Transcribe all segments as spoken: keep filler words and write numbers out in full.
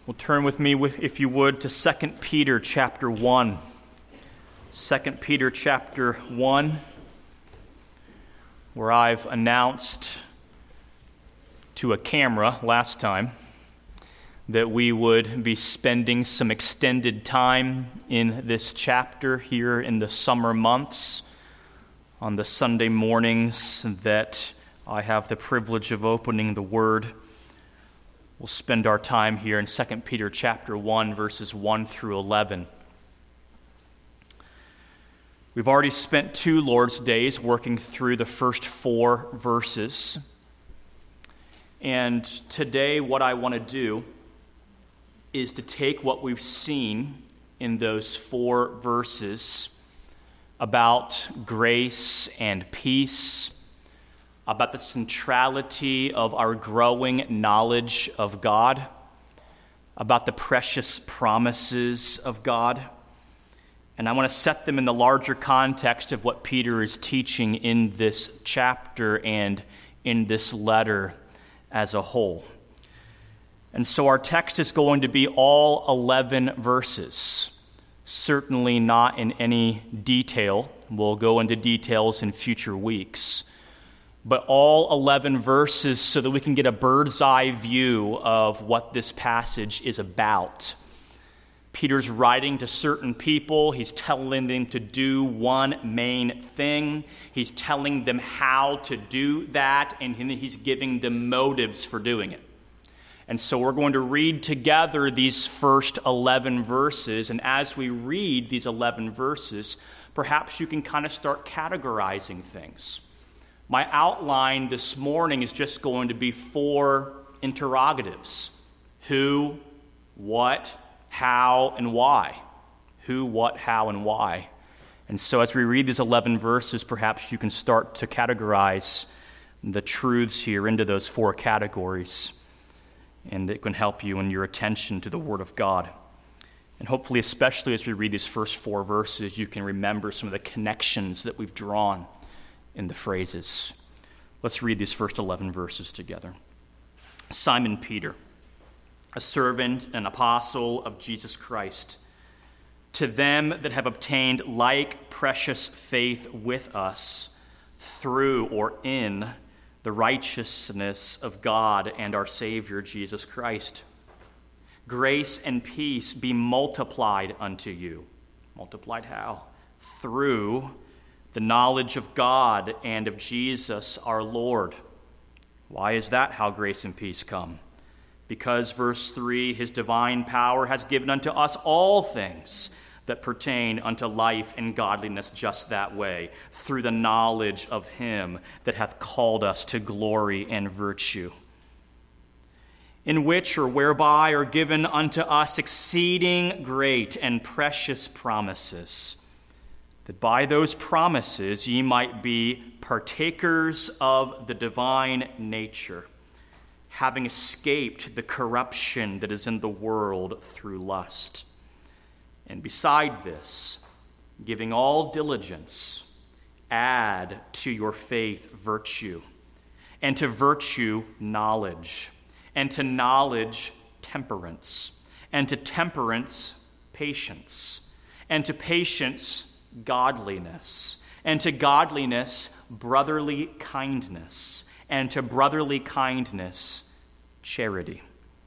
Well, turn with me, with, if you would, to Second Peter chapter one. Second Peter chapter one, where I've announced to a camera last time that we would be spending some extended time in this chapter here in the summer months on the Sunday mornings that I have the privilege of opening the Word. We'll spend our time here in Second Peter chapter one, verses one through eleven. We've already spent two Lord's Days working through the first four verses. And today what I want to do is to take what we've seen in those four verses about grace and peace, about the centrality of our growing knowledge of God, about the precious promises of God. And I want to set them in the larger context of what Peter is teaching in this chapter and in this letter as a whole. And so our text is going to be all eleven verses, certainly not in any detail. We'll go into details in future weeks. But all eleven verses so that we can get a bird's eye view of what this passage is about. Peter's writing to certain people. He's telling them to do one main thing. He's telling them how to do that, and he's giving them motives for doing it. And so we're going to read together these first eleven verses, and as we read these eleven verses, perhaps you can kind of start categorizing things. My outline this morning is just going to be four interrogatives: who, what, how, and why. Who, what, how, and why. And so as we read these eleven verses, perhaps you can start to categorize the truths here into those four categories, and it can help you in your attention to the Word of God. And hopefully, especially as we read these first four verses, you can remember some of the connections that we've drawn in the phrases. Let's read these first eleven verses together. Simon Peter, a servant and apostle of Jesus Christ, to them that have obtained like precious faith with us through or in the righteousness of God and our Savior Jesus Christ. Grace and peace be multiplied unto you. Multiplied how? Through the knowledge of God and of Jesus our Lord. Why is that how grace and peace come? Because, verse three, his divine power has given unto us all things that pertain unto life and godliness just that way, through the knowledge of him that hath called us to glory and virtue, in which or whereby are given unto us exceeding great and precious promises, that by those promises ye might be partakers of the divine nature, having escaped the corruption that is in the world through lust. And beside this, giving all diligence, add to your faith virtue, and to virtue knowledge, and to knowledge temperance, and to temperance patience, and to patience godliness, and to godliness brotherly kindness, and to brotherly kindness charity.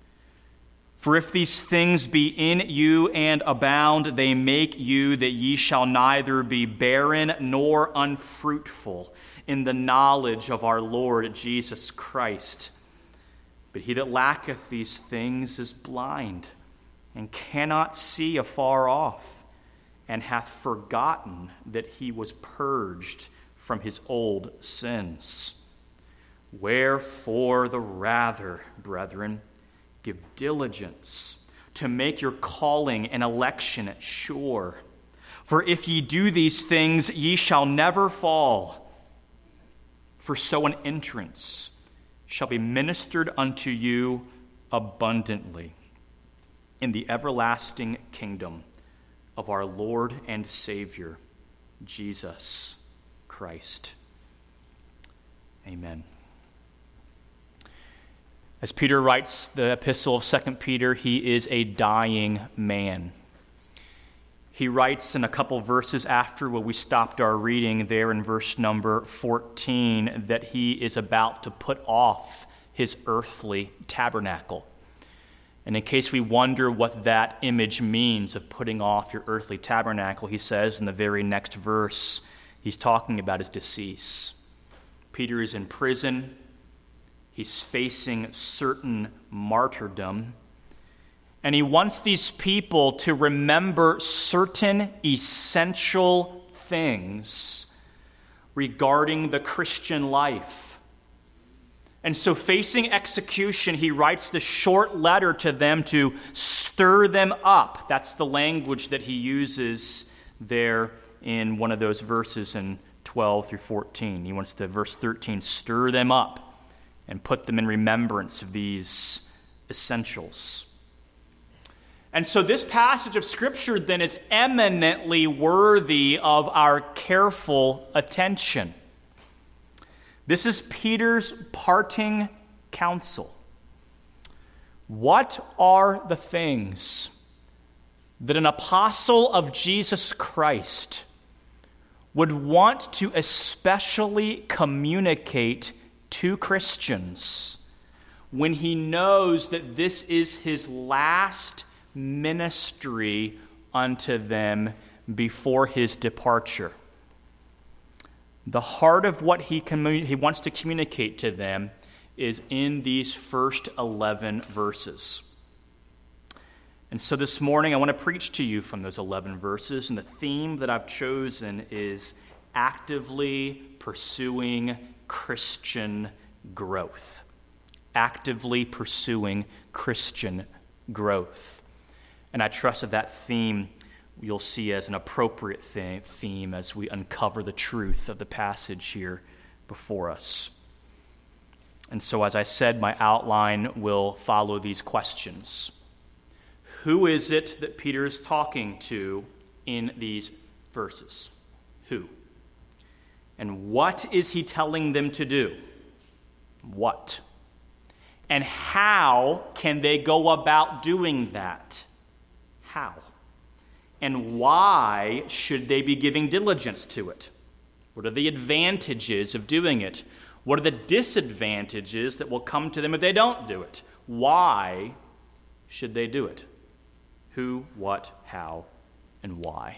For if these things be in you and abound, they make you that ye shall neither be barren nor unfruitful in the knowledge of our Lord Jesus Christ. But he that lacketh these things is blind, and cannot see afar off, and hath forgotten that he was purged from his old sins. Wherefore the rather, brethren, give diligence to make your calling and election sure. For if ye do these things, ye shall never fall. For so an entrance shall be ministered unto you abundantly in the everlasting kingdom of our Lord and Savior, Jesus Christ. Amen. As Peter writes the epistle of Second Peter, he is a dying man. He writes in a couple verses after where we stopped our reading there in verse number fourteen that he is about to put off his earthly tabernacle. And in case we wonder what that image means of putting off your earthly tabernacle, he says in the very next verse, he's talking about his decease. Peter is in prison. He's facing certain martyrdom. And he wants these people to remember certain essential things regarding the Christian life. And so facing execution, he writes this short letter to them to stir them up. That's the language that he uses there in one of those verses in twelve through fourteen. He wants to, verse thirteen, stir them up and put them in remembrance of these essentials. And so this passage of Scripture then is eminently worthy of our careful attention. This is Peter's parting counsel. What are the things that an apostle of Jesus Christ would want to especially communicate to Christians when he knows that this is his last ministry unto them before his departure? The heart of what he, commun- he wants to communicate to them is in these first eleven verses. And so this morning I want to preach to you from those eleven verses, and the theme that I've chosen is actively pursuing Christian growth. Actively pursuing Christian growth. And I trust that that theme you'll see as an appropriate th- theme as we uncover the truth of the passage here before us. And so, as I said, my outline will follow these questions. Who is it that Peter is talking to in these verses? Who? And what is he telling them to do? What? And how can they go about doing that? How? And why should they be giving diligence to it? What are the advantages of doing it? What are the disadvantages that will come to them if they don't do it? Why should they do it? Who, what, how, and why?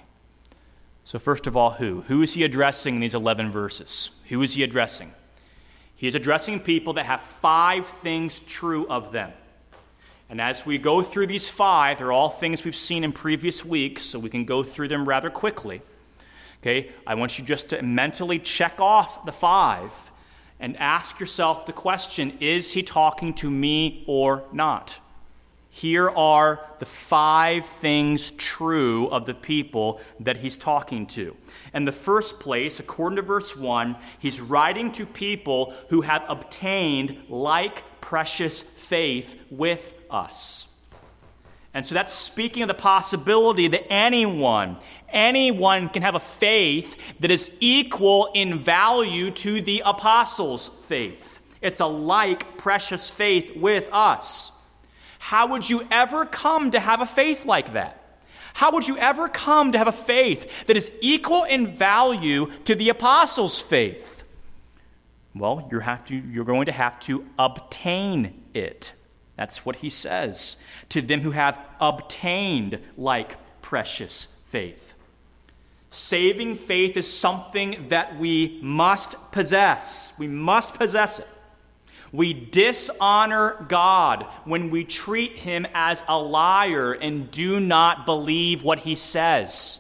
So first of all, who? Who is he addressing in these eleven verses? Who is he addressing? He is addressing people that have five things true of them. And as we go through these five, they're all things we've seen in previous weeks, so we can go through them rather quickly. Okay, I want you just to mentally check off the five and ask yourself the question, is he talking to me or not? Here are the five things true of the people that he's talking to. In the first place, according to verse one, he's writing to people who have obtained like precious faith with us. And so that's speaking of the possibility that anyone, anyone can have a faith that is equal in value to the apostles' faith. It's a like precious faith with us. How would you ever come to have a faith like that? How would you ever come to have a faith that is equal in value to the apostles' faith? Well, you have to, you're going to have to obtain it. That's what he says. To them who have obtained like precious faith. Saving faith is something that we must possess. We must possess it. We dishonor God when we treat him as a liar and do not believe what he says.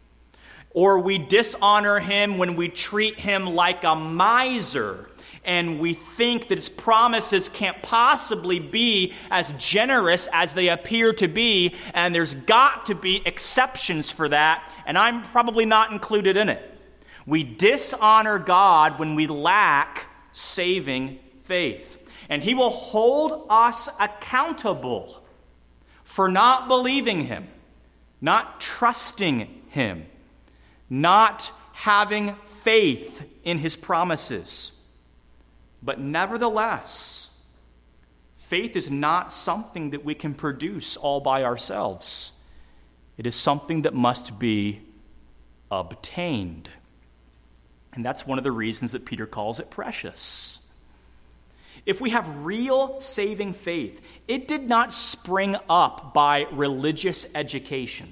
Or we dishonor him when we treat him like a miser and we think that his promises can't possibly be as generous as they appear to be, and there's got to be exceptions for that, and I'm probably not included in it. We dishonor God when we lack saving faith. And he will hold us accountable for not believing him, not trusting him, not having faith in his promises. But nevertheless, Faith is not something that we can produce all by ourselves. It is something that must be obtained. And that's one of the reasons that Peter calls it precious. If we have real saving faith, it did not spring up by religious education.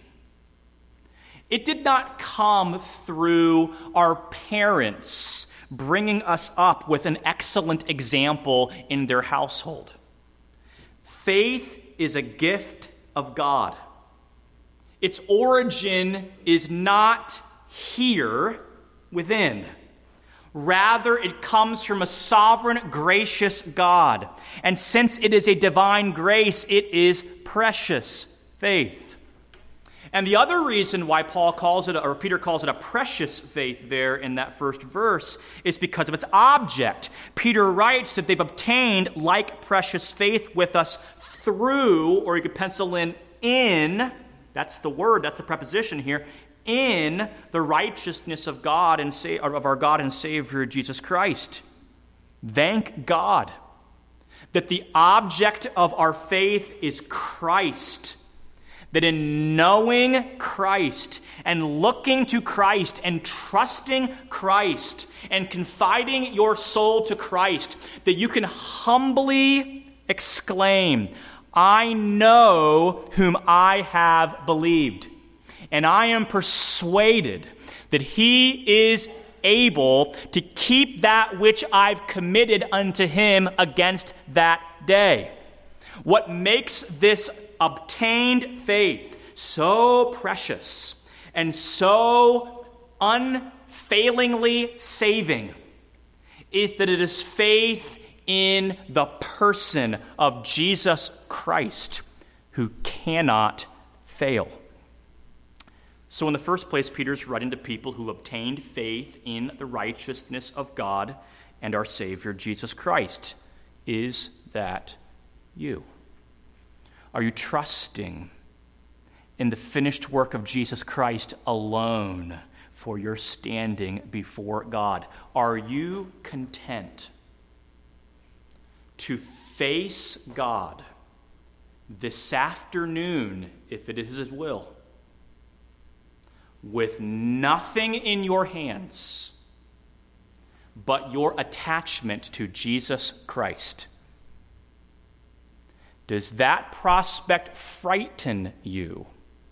It did not come through our parents bringing us up with an excellent example in their household. Faith is a gift of God. Its origin is not here within. Rather, it comes from a sovereign, gracious God. And since it is a divine grace, it is precious faith. And the other reason why Paul calls it, or Peter calls it a precious faith there in that first verse, is because of its object. Peter writes that they've obtained like precious faith with us through, or you could pencil in in, that's the word, that's the preposition here, in the righteousness of God and sa- of our God and Savior Jesus Christ. Thank God that the object of our faith is Christ. That in knowing Christ and looking to Christ and trusting Christ and confiding your soul to Christ, that you can humbly exclaim, I know whom I have believed, and I am persuaded that he is able to keep that which I've committed unto him against that day. What makes this obtained faith so precious and so unfailingly saving is that it is faith in the person of Jesus Christ, who cannot fail. So in the first place, Peter's writing to people who obtained faith in the righteousness of God and our Savior, Jesus Christ. Is that you? Are you trusting in the finished work of Jesus Christ alone for your standing before God? Are you content to face God this afternoon, if it is his will, with nothing in your hands but your attachment to Jesus Christ? Does that prospect frighten you?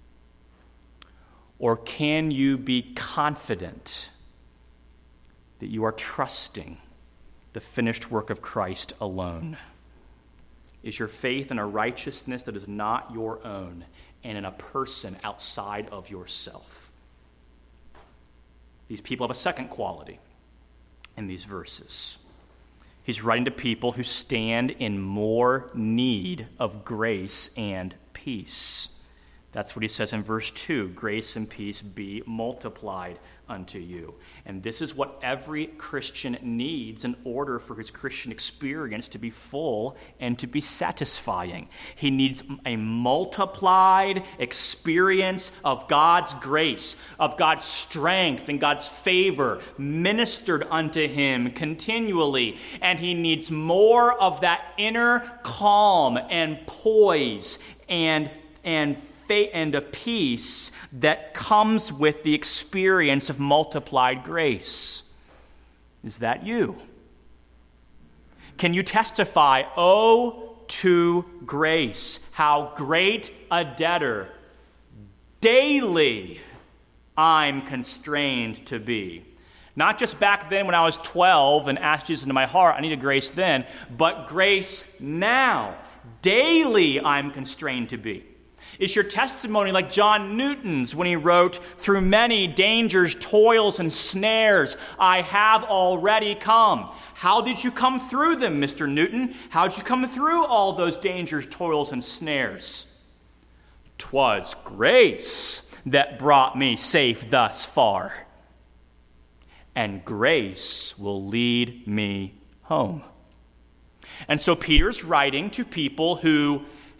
Or can you be confident that you are trusting the finished work of Christ alone? Is your faith in a righteousness that is not your own and in a person outside of yourself? These people have a second quality in these verses. He's writing to people who stand in more need of grace and peace. That's what he says in verse two, grace and peace be multiplied unto you. And this is what every Christian needs in order for his Christian experience to be full and to be satisfying. He needs a multiplied experience of God's grace, of God's strength and God's favor ministered unto him continually. And he needs more of that inner calm and poise and and and a peace that comes with the experience of multiplied grace. Is that you? Can you testify, oh, to grace, how great a debtor daily I'm constrained to be? Not just back then when I was twelve and asked Jesus into my heart, I needed grace then, but grace now. Daily I'm constrained to be. Is your testimony like John Newton's when he wrote, through many dangers, toils, and snares, I have already come. How did you come through them, Mister Newton? How did you come through all those dangers, toils, and snares? 'Twas grace that brought me safe thus far, and grace will lead me home. And so Peter's writing to people who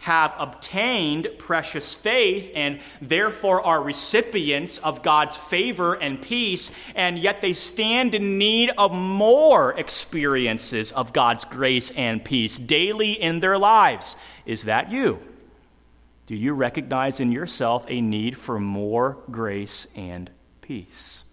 have obtained precious faith and therefore are recipients of God's favor and peace, and yet they stand in need of more experiences of God's grace and peace daily in their lives. Is that you? Do you recognize in yourself a need for more grace and peace?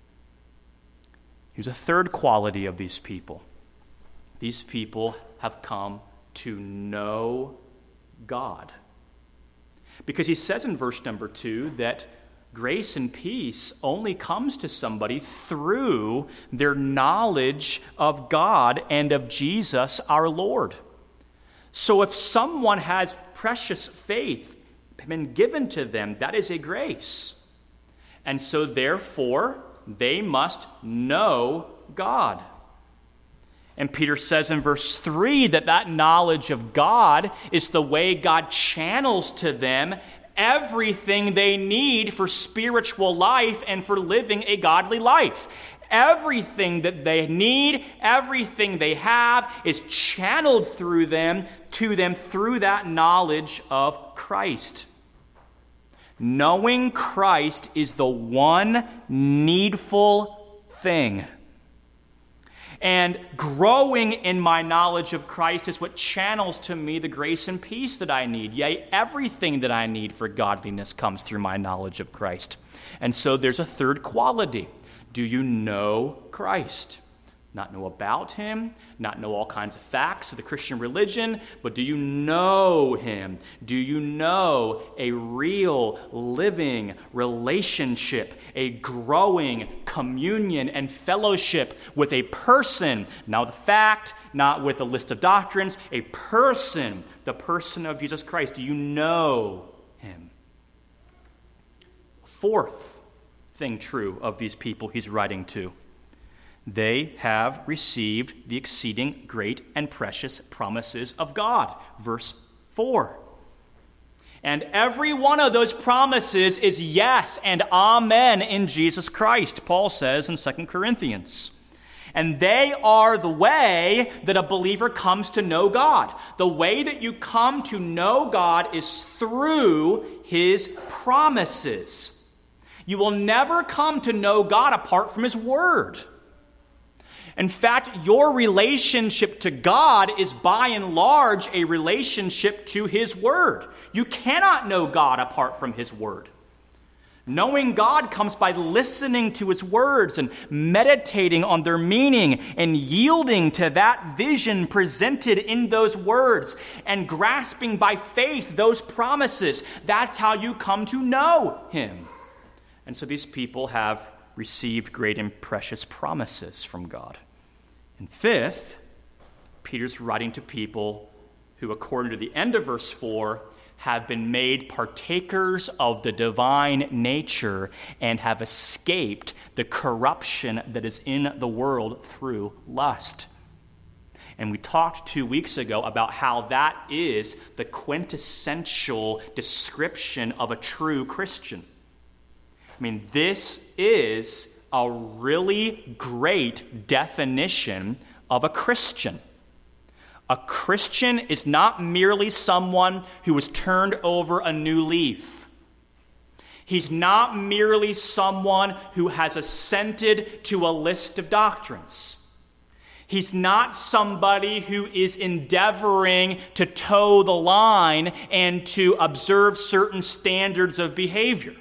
Here's a third quality of these people. These people have come to know God. Because he says in verse number two that grace and peace only comes to somebody through their knowledge of God and of Jesus our Lord. So if someone has precious faith been given to them, that is a grace. And so therefore, they must know God. And Peter says in verse three that that knowledge of God is the way God channels to them everything they need for spiritual life and for living a godly life. Everything that they need, everything they have is channeled through them, to them through that knowledge of Christ. Knowing Christ is the one needful thing. And growing in my knowledge of Christ is what channels to me the grace and peace that I need. Yea, everything that I need for godliness comes through my knowledge of Christ. And so there's a third quality. Do you know Christ? Not know about him, not know all kinds of facts of the Christian religion, but do you know him? Do you know a real, living relationship, a growing communion and fellowship with a person, not with a fact, not with a list of doctrines, a person, the person of Jesus Christ? Do you know him? Fourth thing true of these people he's writing to. They have received the exceeding great and precious promises of God. Verse four. And every one of those promises is yes and amen in Jesus Christ, Paul says in Second Corinthians. And they are the way that a believer comes to know God. The way that you come to know God is through his promises. You will never come to know God apart from his word. In fact, your relationship to God is by and large a relationship to his word. You cannot know God apart from his word. Knowing God comes by listening to his words and meditating on their meaning and yielding to that vision presented in those words and grasping by faith those promises. That's how you come to know him. And so these people have received great and precious promises from God. And fifth, Peter's writing to people who, according to the end of verse four, have been made partakers of the divine nature and have escaped the corruption that is in the world through lust. And we talked two weeks ago about how that is the quintessential description of a true Christian. I mean, this is a really great definition of a Christian. A Christian is not merely someone who has turned over a new leaf. He's not merely someone who has assented to a list of doctrines. He's not somebody who is endeavoring to toe the line and to observe certain standards of behavior.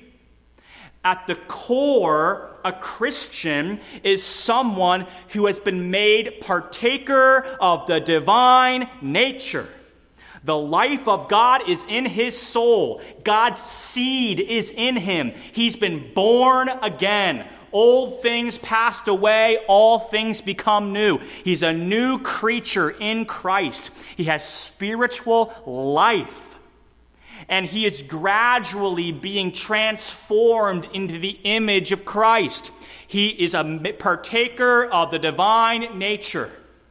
At the core, a Christian is someone who has been made partaker of the divine nature. The life of God is in his soul. God's seed is in him. He's been born again. Old things passed away, all things become new. He's a new creature in Christ. He has spiritual life. And he is gradually being transformed into the image of Christ. He is a partaker of the divine nature.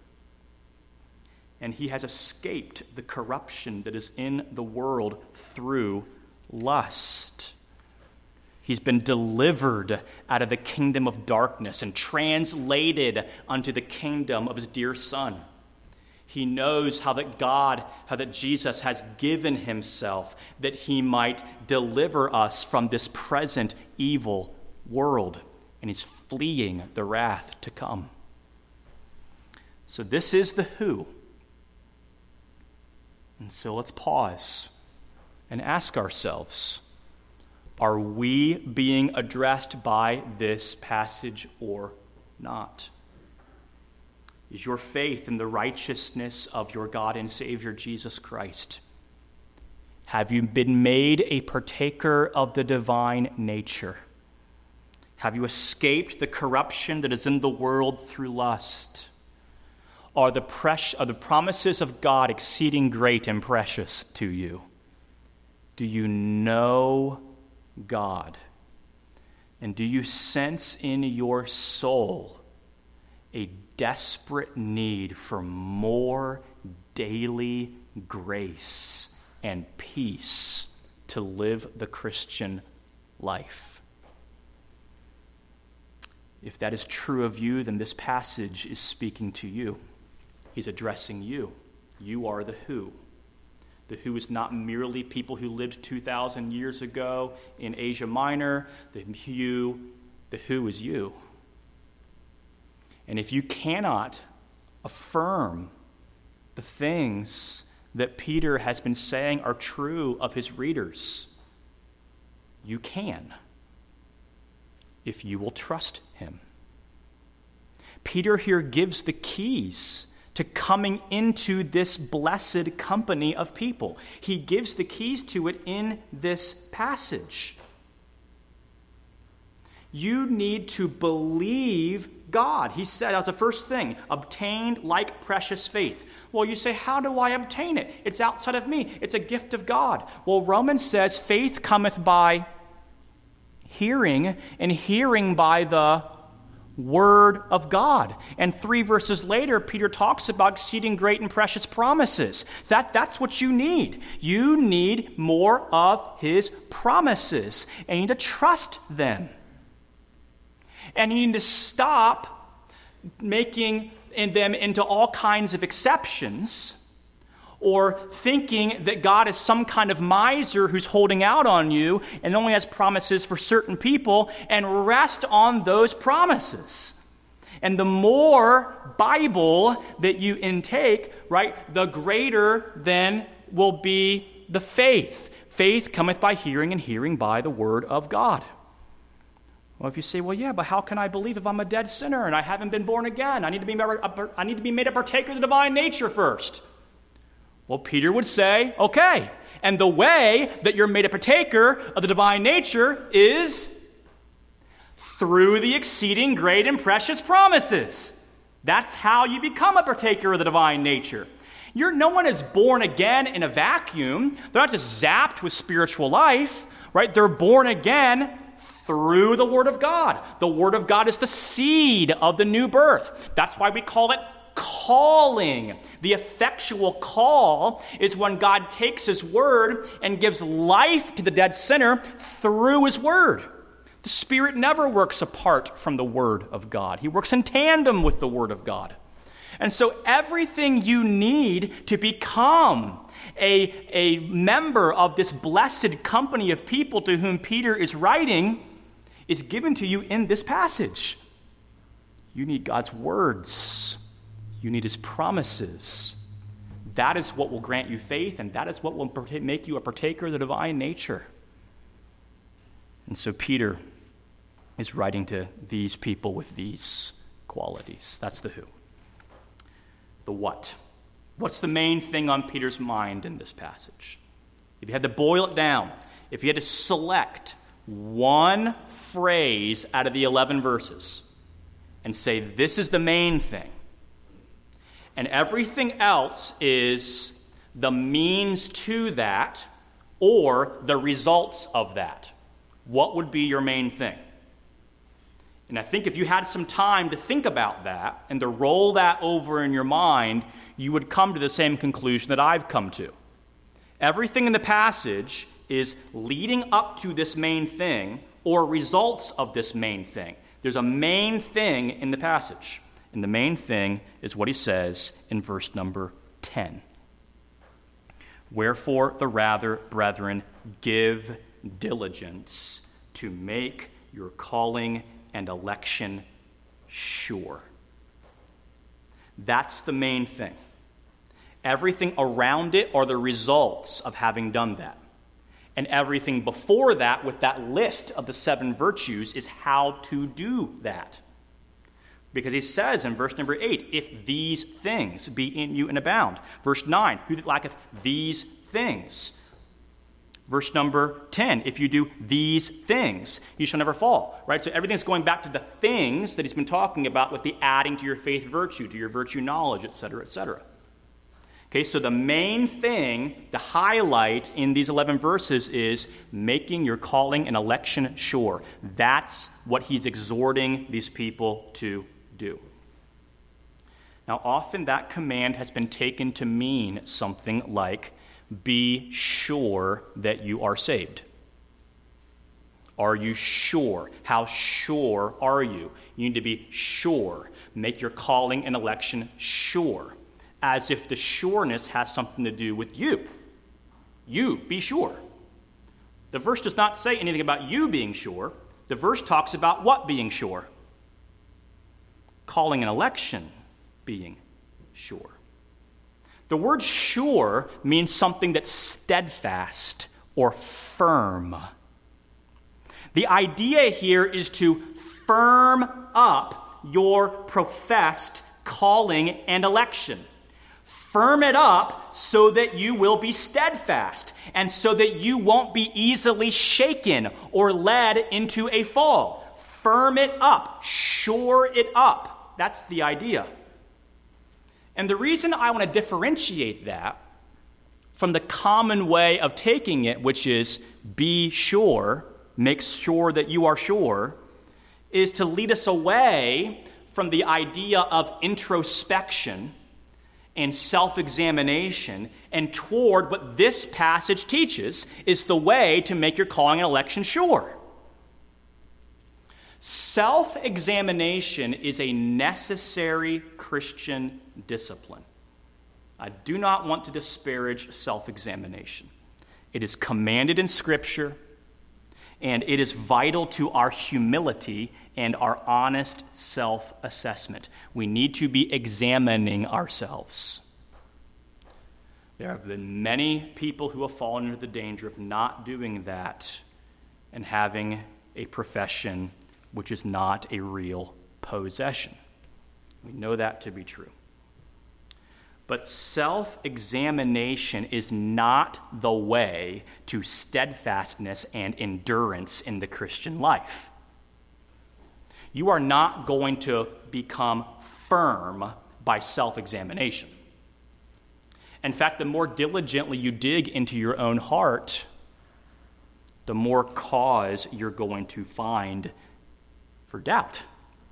And he has escaped the corruption that is in the world through lust. He's been delivered out of the kingdom of darkness and translated unto the kingdom of his dear Son. He knows how that God, how that Jesus has given himself that he might deliver us from this present evil world. And he's fleeing the wrath to come. So this is the who. And so let's pause and ask ourselves, are we being addressed by this passage or not? Is your faith in the righteousness of your God and Savior Jesus Christ? Have you been made a partaker of the divine nature? Have you escaped the corruption that is in the world through lust? Are the, pres- are the promises of God exceeding great and precious to you? Do you know God? And do you sense in your soul a desperate need for more daily grace and peace to live the Christian life? If that is true of you, then this passage is speaking to you. He's addressing you. You are the who. The who is not merely people who lived two thousand years ago in Asia Minor. The who, the who is you. And if you cannot affirm the things that Peter has been saying are true of his readers, you can, if you will trust him. Peter here gives the keys to coming into this blessed company of people. He gives the keys to it in this passage. You need to believe God. He said, as the first thing, obtained like precious faith. Well, you say, how do I obtain it? It's outside of me. It's a gift of God. Well, Romans says, faith cometh by hearing, and hearing by the Word of God. And three verses later, Peter talks about exceeding great and precious promises. That, that's what you need. You need more of his promises, and you need to trust them. And you need to stop making them into all kinds of exceptions, or thinking that God is some kind of miser who's holding out on you and only has promises for certain people, and rest on those promises. And the more Bible that you intake, right, the greater then will be the faith. Faith cometh by hearing, and hearing by the word of God. Well, if you say, well, yeah, but how can I believe if I'm a dead sinner and I haven't been born again? I need to be, I need to be made a partaker of the divine nature first. Well, Peter would say, okay, and the way that you're made a partaker of the divine nature is through the exceeding great and precious promises. That's how you become a partaker of the divine nature. You're, no one is born again in a vacuum. They're not just zapped with spiritual life, right? They're born again through the Word of God. The Word of God is the seed of the new birth. That's why we call it calling. The effectual call is when God takes his word and gives life to the dead sinner through his word. The Spirit never works apart from the word of God. He works in tandem with the word of God. And so everything you need to become a, a member of this blessed company of people to whom Peter is writing is given to you in this passage. You need God's words. You need his promises. That is what will grant you faith, and that is what will make you a partaker of the divine nature. And so Peter is writing to these people with these qualities. That's the who. The what. What's the main thing on Peter's mind in this passage? If you had to boil it down, if you had to select one phrase out of the eleven verses and say, this is the main thing, and everything else is the means to that or the results of that, what would be your main thing? And I think if you had some time to think about that and to roll that over in your mind, you would come to the same conclusion that I've come to. Everything in the passage is leading up to this main thing or results of this main thing. There's a main thing in the passage. And the main thing is what he says in verse number ten. Wherefore, the rather, brethren, give diligence to make your calling and election sure. That's the main thing. Everything around it are the results of having done that. And everything before that, with that list of the seven virtues, is how to do that. Because he says in verse number eight, if these things be in you and abound. Verse nine, who that lacketh these things? Verse number ten, if you do these things, you shall never fall. Right? So everything's going back to the things that he's been talking about with the adding to your faith virtue, to your virtue knowledge, et cetera, et cetera. Okay, so the main thing, the highlight in these eleven verses is making your calling and election sure. That's what he's exhorting these people to do. Now, often that command has been taken to mean something like, be sure that you are saved. Are you sure? How sure are you? You need to be sure. Make your calling and election sure. As if the sureness has something to do with you. You, be sure. The verse does not say anything about you being sure. The verse talks about what being sure? Calling and election being sure. The word sure means something that's steadfast or firm. The idea here is to firm up your professed calling and election. Firm it up so that you will be steadfast and so that you won't be easily shaken or led into a fall. Firm it up. Shore it up. That's the idea. And the reason I want to differentiate that from the common way of taking it, which is be sure, make sure that you are sure, is to lead us away from the idea of introspection and self-examination, and toward what this passage teaches is the way to make your calling and election sure. Self-examination is a necessary Christian discipline. I do not want to disparage self-examination. It is commanded in Scripture, and it is vital to our humility and our honest self-assessment. We need to be examining ourselves. There have been many people who have fallen into the danger of not doing that and having a profession which is not a real possession. We know that to be true. But self-examination is not the way to steadfastness and endurance in the Christian life. You are not going to become firm by self-examination. In fact, the more diligently you dig into your own heart, the more cause you're going to find for doubt.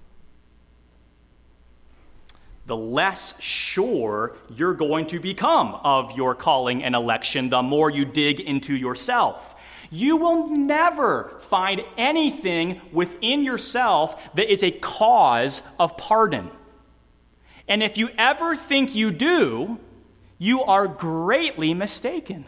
The less sure you're going to become of your calling and election, the more you dig into yourself. You will never find anything within yourself that is a cause of pardon. And if you ever think you do, you are greatly mistaken.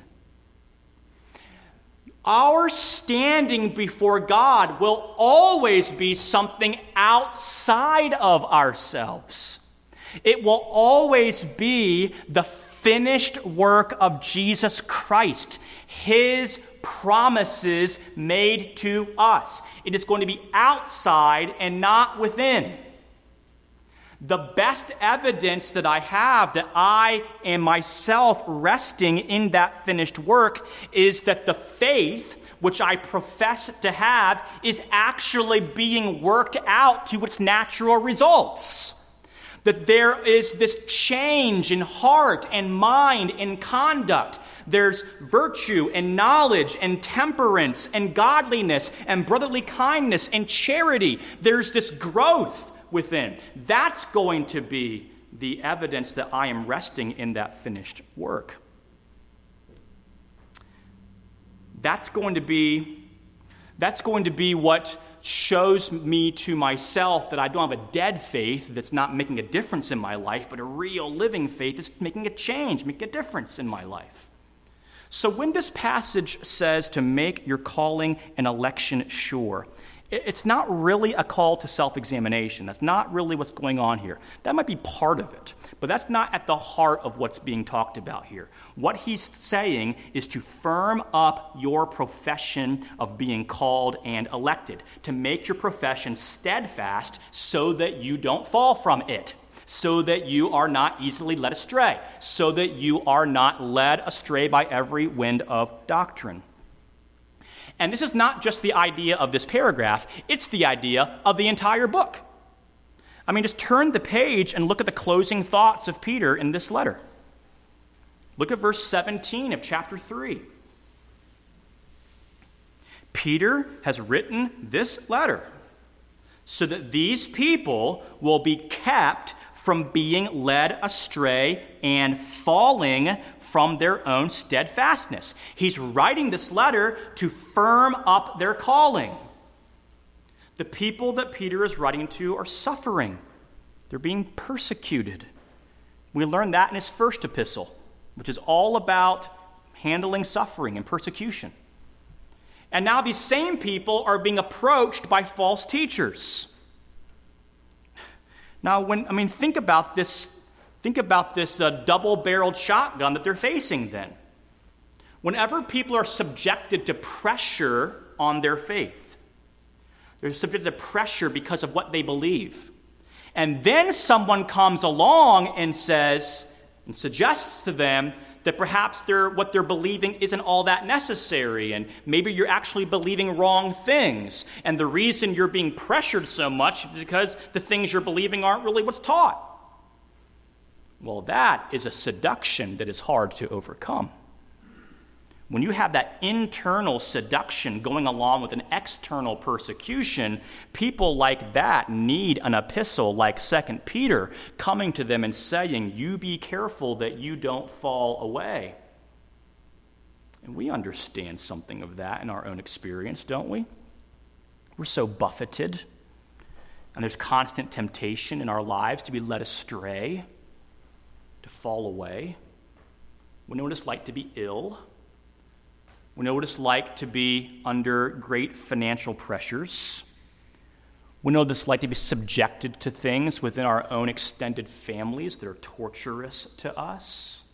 Our standing before God will always be something outside of ourselves. It will always be the finished work of Jesus Christ, His promises made to us. It is going to be outside and not within. The best evidence that I have that I am myself resting in that finished work is that the faith which I profess to have is actually being worked out to its natural results. That there is this change in heart and mind and conduct. There's virtue and knowledge and temperance and godliness and brotherly kindness and charity. There's this growth within. That's going to be the evidence that I am resting in that finished work. That's going to be, that's going to be what shows me to myself that I don't have a dead faith that's not making a difference in my life, but a real living faith that's making a change, making a difference in my life. So when this passage says to make your calling and election sure, it's not really a call to self-examination. That's not really what's going on here. That might be part of it, but that's not at the heart of what's being talked about here. What he's saying is to firm up your profession of being called and elected, to make your profession steadfast so that you don't fall from it, so that you are not easily led astray, so that you are not led astray by every wind of doctrine. And this is not just the idea of this paragraph, it's the idea of the entire book. I mean, just turn the page and look at the closing thoughts of Peter in this letter. Look at verse seventeen of chapter three. Peter has written this letter so that these people will be kept from being led astray and falling from their own steadfastness. He's writing this letter to firm up their calling. The people that Peter is writing to are suffering. They're being persecuted. We learned that in his first epistle, which is all about handling suffering and persecution. And now these same people are being approached by false teachers. Now, when I mean, think about this. Think about this uh, double-barreled shotgun that they're facing. Then, whenever people are subjected to pressure on their faith, they're subjected to pressure because of what they believe, and then someone comes along and says and suggests to them that perhaps they're, what they're believing isn't all that necessary, and maybe you're actually believing wrong things, and the reason you're being pressured so much is because the things you're believing aren't really what's taught. Well, that is a seduction that is hard to overcome. When you have that internal seduction going along with an external persecution, people like that need an epistle like Second Peter coming to them and saying, you be careful that you don't fall away. And we understand something of that in our own experience, don't we? We're so buffeted, and there's constant temptation in our lives to be led astray, to fall away. We know what it's like to be ill. We know what it's like to be under great financial pressures. We know what it's like to be subjected to things within our own extended families that are torturous to us.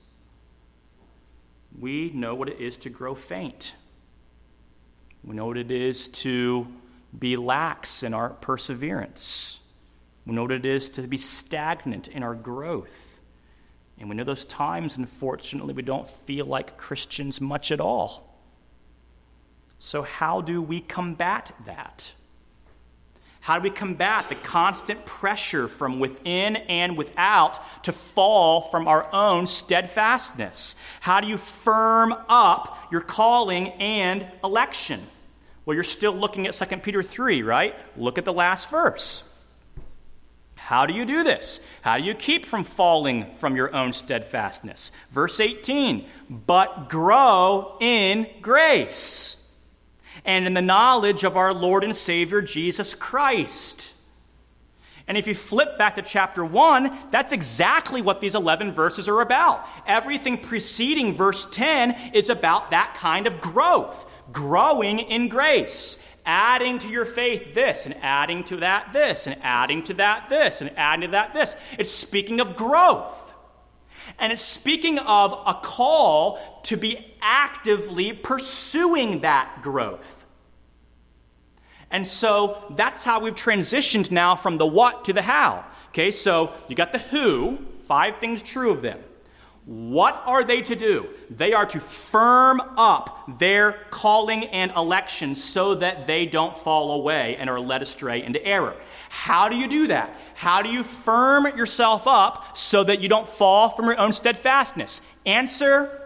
We know what it is to grow faint. We know what it is to be lax in our perseverance. We know what it is to be stagnant in our growth. And we know those times, unfortunately, we don't feel like Christians much at all. So how do we combat that? How do we combat the constant pressure from within and without to fall from our own steadfastness? How do you firm up your calling and election? Well, you're still looking at Second Peter three, right? Look at the last verse. How do you do this? How do you keep from falling from your own steadfastness? Verse eighteen, but grow in grace and in the knowledge of our Lord and Savior, Jesus Christ. And if you flip back to chapter one, that's exactly what these eleven verses are about. Everything preceding verse ten is about that kind of growth, growing in grace, adding to your faith this, and adding to that this, and adding to that this, and adding to that this. It's speaking of growth. And it's speaking of a call to be actively pursuing that growth. And so that's how we've transitioned now from the what to the how. Okay, so you got the who, five things true of them. What are they to do? They are to firm up their calling and election so that they don't fall away and are led astray into error. How do you do that? How do you firm yourself up so that you don't fall from your own steadfastness? Answer: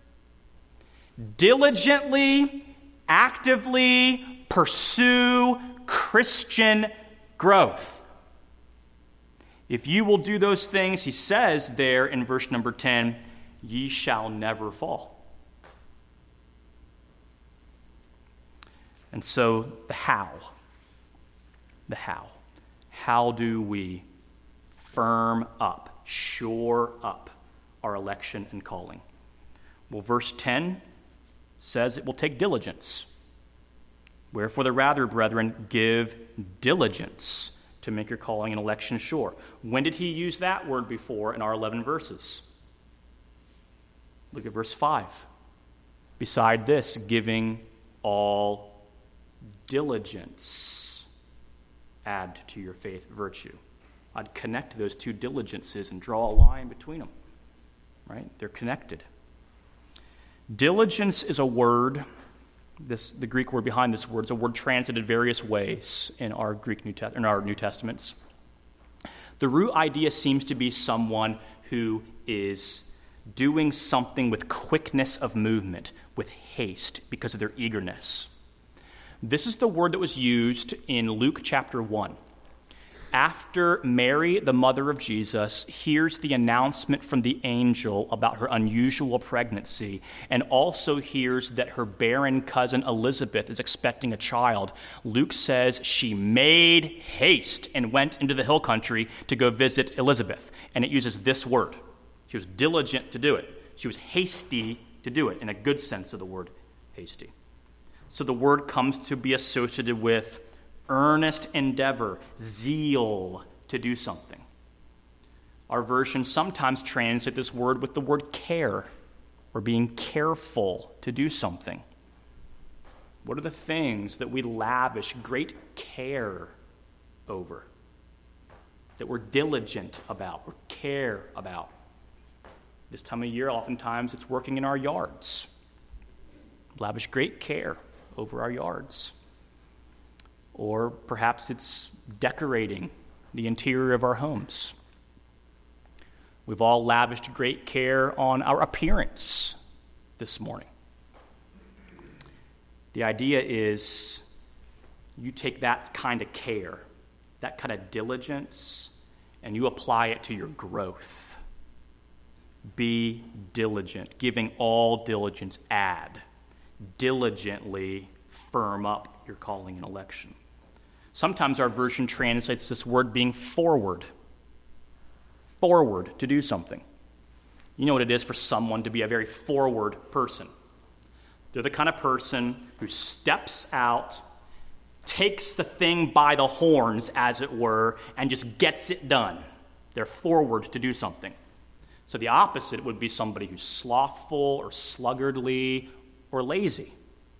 diligently, actively pursue Christian growth. If you will do those things, he says there in verse number ten, ye shall never fall. And so the how. the how. How do we firm up, shore up our election and calling? Well, verse ten says it will take diligence. Wherefore the rather, brethren, give diligence to make your calling and election sure. When did he use that word before in our eleven verses? Look at verse five. Beside this, giving all diligence, add to your faith virtue. I'd connect those two diligences and draw a line between them, right? They're connected. Diligence is a word, this the Greek word behind this word is a word translated various ways in our Greek New Te- in our New Testaments. The root idea seems to be someone who is doing something with quickness of movement, with haste, because of their eagerness. This is the word that was used in Luke chapter one. After Mary, the mother of Jesus, hears the announcement from the angel about her unusual pregnancy and also hears that her barren cousin Elizabeth is expecting a child, Luke says she made haste and went into the hill country to go visit Elizabeth. And it uses this word. She was diligent to do it. She was hasty to do it, in a good sense of the word hasty. So the word comes to be associated with earnest endeavor, zeal to do something. Our version sometimes translate this word with the word care, or being careful to do something. What are the things that we lavish great care over, that we're diligent about, or care about? This time of year, oftentimes it's working in our yards. Lavish great care over our yards. Or perhaps it's decorating the interior of our homes. We've all lavished great care on our appearance this morning. The idea is you take that kind of care, that kind of diligence, and you apply it to your growth. Be diligent, giving all diligence, add. Diligently firm up your calling and election. Sometimes our version translates this word being forward. Forward, to do something. You know what it is for someone to be a very forward person. They're the kind of person who steps out, takes the thing by the horns, as it were, and just gets it done. They're forward to do something. So the opposite would be somebody who's slothful or sluggardly or lazy.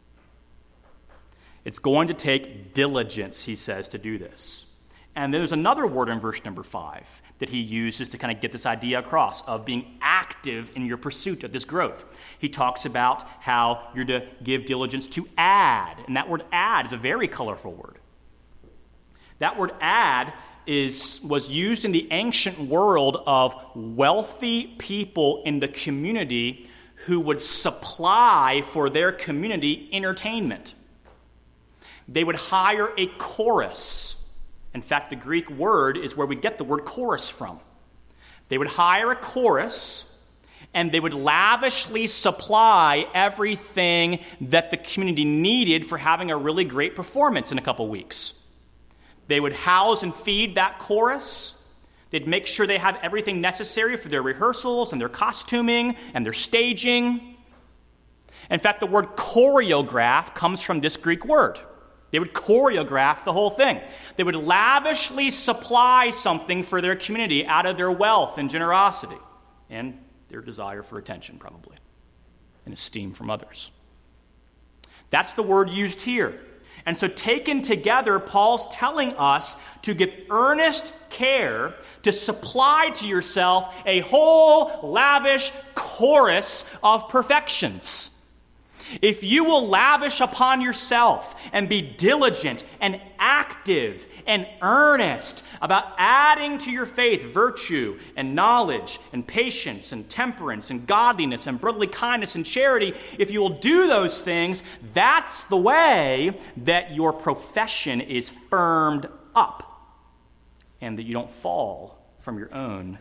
It's going to take diligence, he says, to do this. And there's another word in verse number five that he uses to kind of get this idea across of being active in your pursuit of this growth. He talks about how you're to give diligence to add. And that word add is a very colorful word. That word add is was used in the ancient world of wealthy people in the community who would supply for their community entertainment. They would hire a chorus. In fact, the Greek word is where we get the word chorus from. They would hire a chorus, and they would lavishly supply everything that the community needed for having a really great performance in a couple weeks. They would house and feed that chorus. They'd make sure they had everything necessary for their rehearsals and their costuming and their staging. In fact, the word choreograph comes from this Greek word. They would choreograph the whole thing. They would lavishly supply something for their community out of their wealth and generosity and their desire for attention, probably, and esteem from others. That's the word used here. And so taken together, Paul's telling us to give earnest care to supply to yourself a whole lavish chorus of perfections. If you will lavish upon yourself and be diligent and active and earnest about adding to your faith virtue and knowledge and patience and temperance and godliness and brotherly kindness and charity, if you will do those things, that's the way that your profession is firmed up and that you don't fall from your own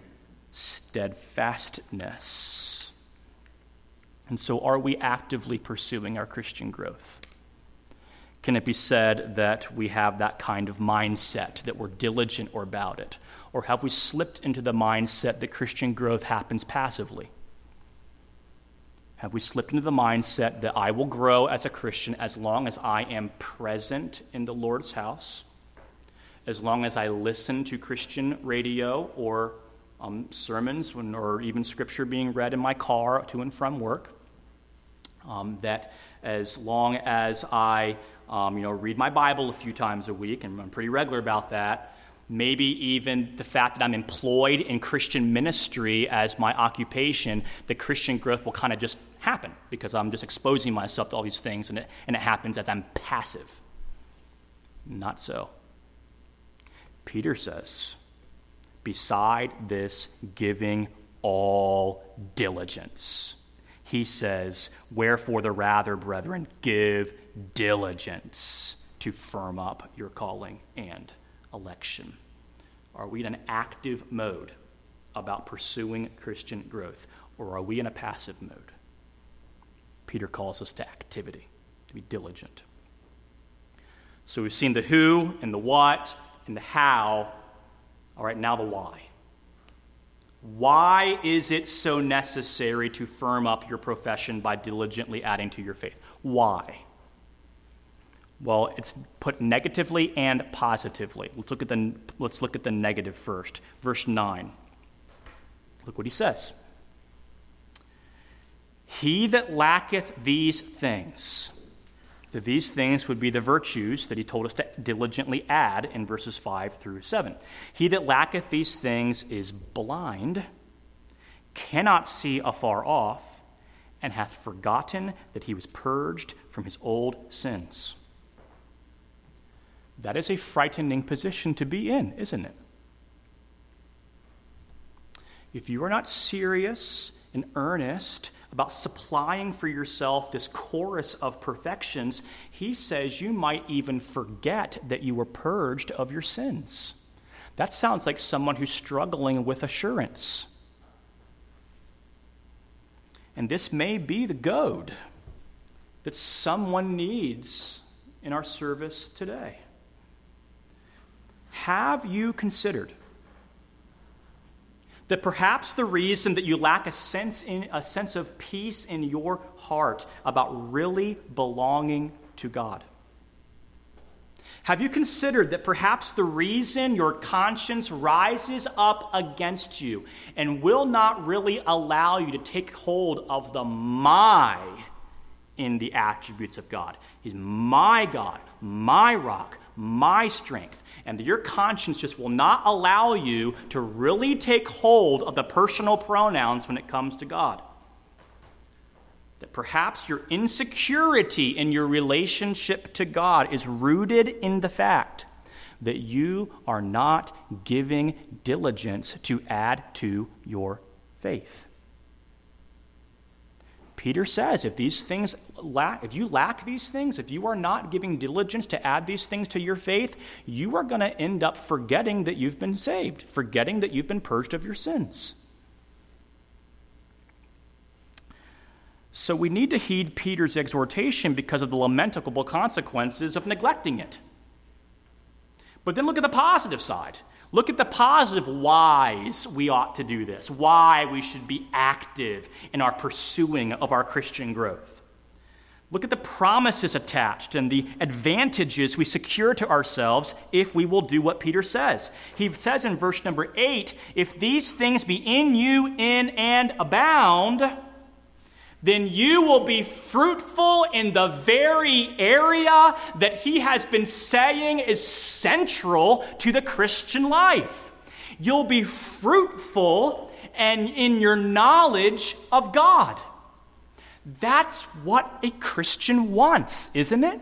steadfastness. And so are we actively pursuing our Christian growth? can it be said that we have that kind of mindset, that we're diligent or about it? Or have we slipped into the mindset that Christian growth happens passively? Have we slipped into the mindset that I will grow as a Christian as long as I am present in the Lord's house, as long as I listen to Christian radio or um, sermons when, or even scripture being read in my car to and from work, um, that as long as I um, you know, read my Bible a few times a week, and I'm pretty regular about that, maybe even the fact that I'm employed in Christian ministry as my occupation, the Christian growth will kind of just happen because I'm just exposing myself to all these things, and it, and it happens as I'm passive. Not so. Peter says, beside this, giving all diligence. He says, wherefore the rather, brethren, give diligence to firm up your calling and election. Are we in an active mode about pursuing Christian growth, or are we in a passive mode? Peter calls us to activity, to be diligent. So we've seen the who and the what and the how. All right, now the why. Why is it so necessary to firm up your profession by diligently adding to your faith? Why? Well, it's put negatively and positively. Let's look at the, let's look at the negative first. Verse nine. Look what he says. He that lacketh these things, that these things would be the virtues that he told us to diligently add in verses five through seven. He that lacketh these things is blind, cannot see afar off, and hath forgotten that he was purged from his old sins. That is a frightening position to be in, isn't it? If you are not serious and earnest about supplying for yourself this chorus of perfections, he says you might even forget that you were purged of your sins. That sounds like someone who's struggling with assurance. And this may be the goad that someone needs in our service today. Have you considered that perhaps the reason that you lack a sense in a sense of peace in your heart about really belonging to God? Have you considered that perhaps the reason your conscience rises up against you and will not really allow you to take hold of the my in the attributes of God? He's my God, my rock, my strength. And your conscience just will not allow you to really take hold of the personal pronouns when it comes to God. That perhaps your insecurity in your relationship to God is rooted in the fact that you are not giving diligence to add to your faith. Peter says, if these things lack, if you lack these things, if you are not giving diligence to add these things to your faith, you are going to end up forgetting that you've been saved, forgetting that you've been purged of your sins. So we need to heed Peter's exhortation because of the lamentable consequences of neglecting it. But then look at the positive side. Look at the positive whys we ought to do this, why we should be active in our pursuing of our Christian growth. Look at the promises attached and the advantages we secure to ourselves if we will do what Peter says. He says in verse number eight, if these things be in you in and abound, then you will be fruitful in the very area that he has been saying is central to the Christian life. You'll be fruitful and in your knowledge of God. That's what a Christian wants, isn't it?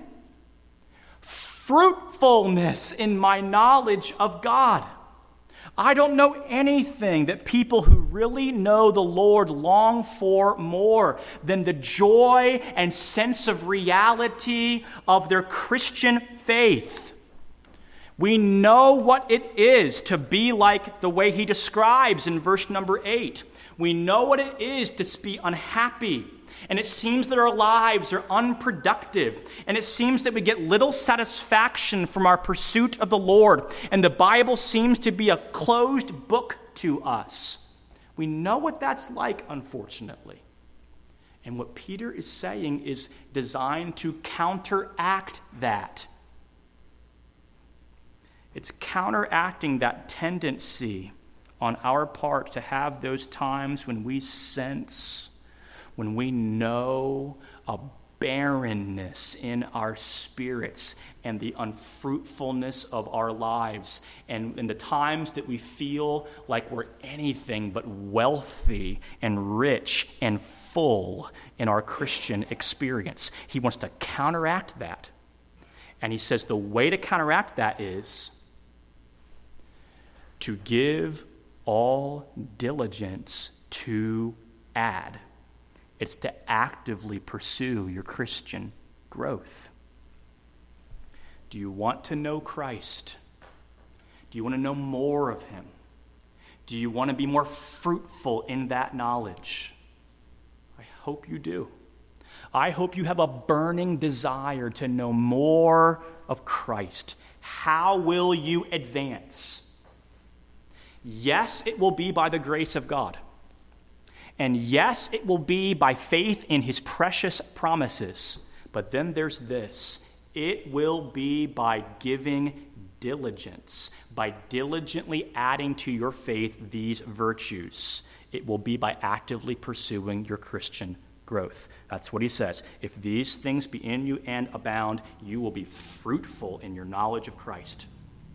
Fruitfulness in my knowledge of God. I don't know anything that people who really know the Lord long for more than the joy and sense of reality of their Christian faith. We know what it is to be like the way he describes in verse number eight. We know what it is to be unhappy, And it seems that our lives are unproductive. And it seems that we get little satisfaction from our pursuit of the Lord. And the Bible seems to be a closed book to us. We know what that's like, unfortunately. And what Peter is saying is designed to counteract that. It's counteracting that tendency on our part to have those times when we sense, when we know a barrenness in our spirits and the unfruitfulness of our lives, and in the times that we feel like we're anything but wealthy and rich and full in our Christian experience. He wants to counteract that. And he says the way to counteract that is to give all diligence to add. It's to actively pursue your Christian growth. Do you want to know Christ? Do you want to know more of him? Do you want to be more fruitful in that knowledge? I hope you do. I hope you have a burning desire to know more of Christ. How will you advance? Yes, it will be by the grace of God. And yes, it will be by faith in his precious promises. But then there's this. It will be by giving diligence, by diligently adding to your faith these virtues. It will be by actively pursuing your Christian growth. That's what he says. If these things be in you and abound, you will be fruitful in your knowledge of Christ.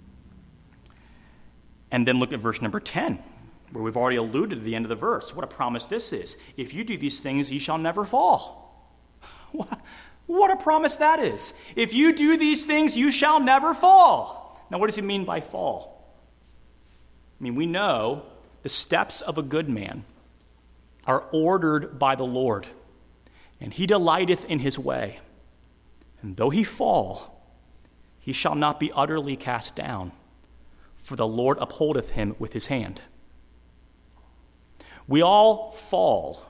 And then look at verse number ten, where we've already alluded to the end of the verse. What a promise this is. If you do these things, ye shall never fall. What a promise that is. If you do these things, you shall never fall. Now, what does he mean by fall? I mean, we know the steps of a good man are ordered by the Lord, and he delighteth in his way. And though he fall, he shall not be utterly cast down, for the Lord upholdeth him with his hand. We all fall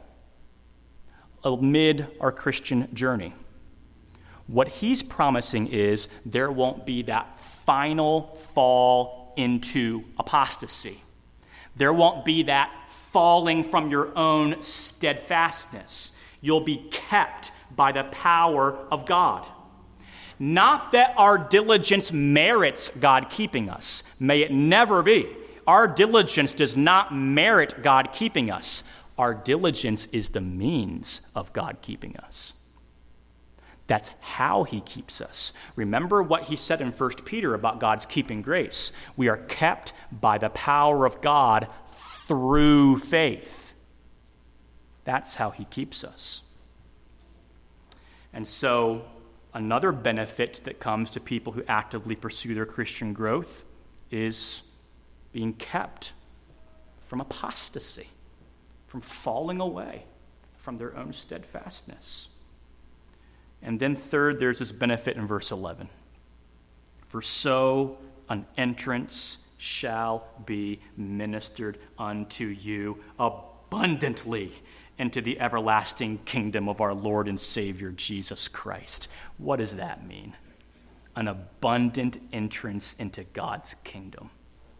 amid our Christian journey. What he's promising is there won't be that final fall into apostasy. There won't be that falling from your own steadfastness. You'll be kept by the power of God. Not that our diligence merits God keeping us. May it never be. Our diligence does not merit God keeping us. Our diligence is the means of God keeping us. That's how he keeps us. Remember what he said in First Peter about God's keeping grace. We are kept by the power of God through faith. That's how he keeps us. And so, another benefit that comes to people who actively pursue their Christian growth is being kept from apostasy, from falling away from their own steadfastness. And then third, there's this benefit in verse eleven. For so an entrance shall be ministered unto you abundantly into the everlasting kingdom of our Lord and Savior Jesus Christ. What does that mean? An abundant entrance into God's kingdom.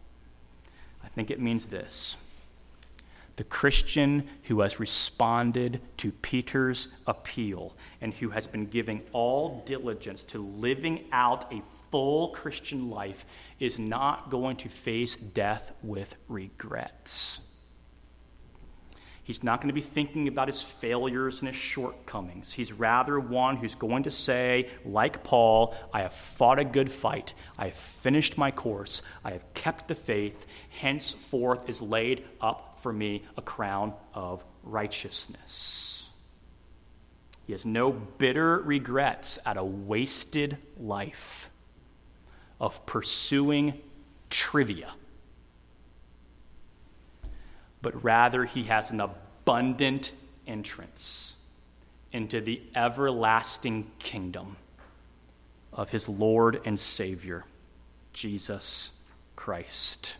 I think it means this. The Christian who has responded to Peter's appeal and who has been giving all diligence to living out a full Christian life is not going to face death with regrets. He's not going to be thinking about his failures and his shortcomings. He's rather one who's going to say, like Paul, I have fought a good fight. I have finished my course. I have kept the faith. Henceforth is laid up for me a crown of righteousness. He has no bitter regrets at a wasted life of pursuing trivia. But rather he has an abundant entrance into the everlasting kingdom of his Lord and Savior, Jesus Christ.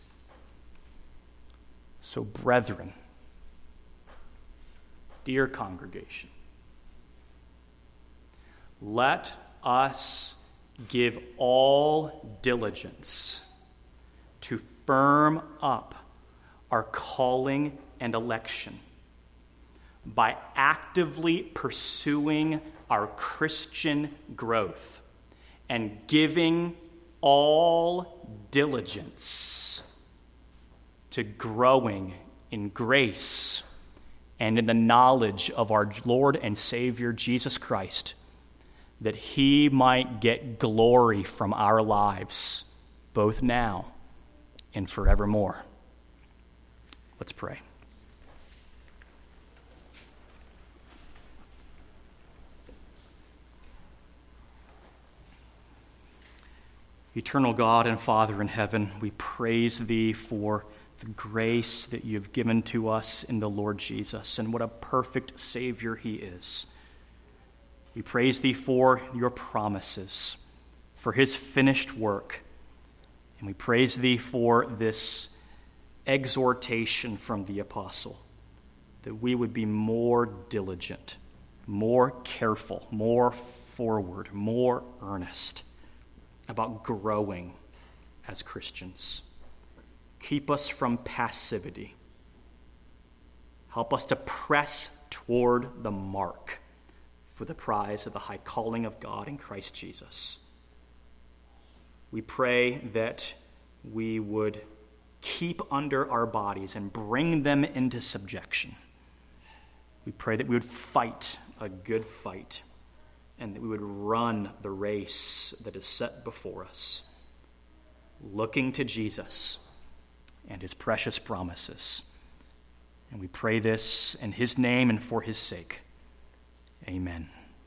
So, brethren, dear congregation, let us give all diligence to firm up our calling and election by actively pursuing our Christian growth and giving all diligence to growing in grace and in the knowledge of our Lord and Savior Jesus Christ, that he might get glory from our lives, both now and forevermore. Let's pray. Eternal God and Father in heaven, we praise thee for the grace that you've given to us in the Lord Jesus, and what a perfect Savior he is. We praise thee for your promises, for his finished work, and we praise thee for this exhortation from the apostle, that we would be more diligent, more careful, more forward, more earnest about growing as Christians. Keep us from passivity. Help us to press toward the mark for the prize of the high calling of God in Christ Jesus. We pray that we would keep under our bodies and bring them into subjection. We pray that we would fight a good fight and that we would run the race that is set before us, looking to Jesus and his precious promises. And we pray this in his name and for his sake. Amen.